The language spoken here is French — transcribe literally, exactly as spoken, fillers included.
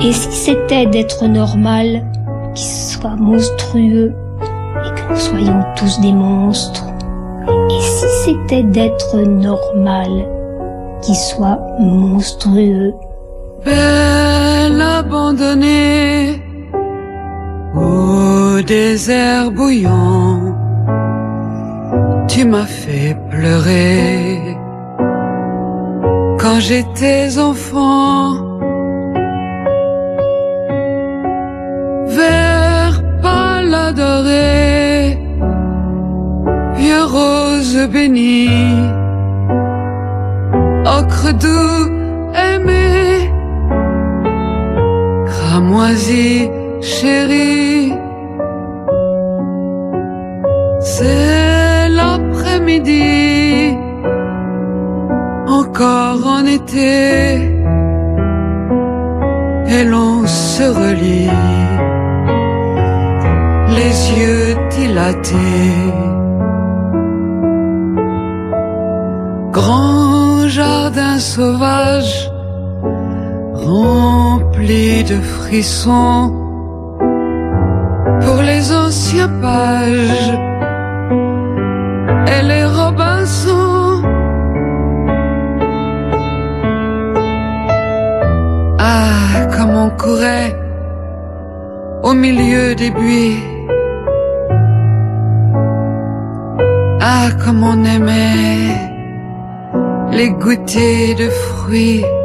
Et si c'était d'être normal, qu'il soit monstrueux et que nous soyons tous des monstres? Et si c'était d'être normal, qu'il soit monstrueux? Belle abandonnée au désert bouillant, tu m'as fait pleurer quand j'étais enfant. Vert pâle adoré, vieux rose béni, ocre doux aimé, cramoisi chéri. C'est l'après-midi, encore en été, et l'on se relie, les yeux dilatés. Grand jardin sauvage, rempli de frissons, pour les anciens pages et les Robinson. Ah, comme on courait au milieu des buis. Ah, comme on aimait les goûters de fruits.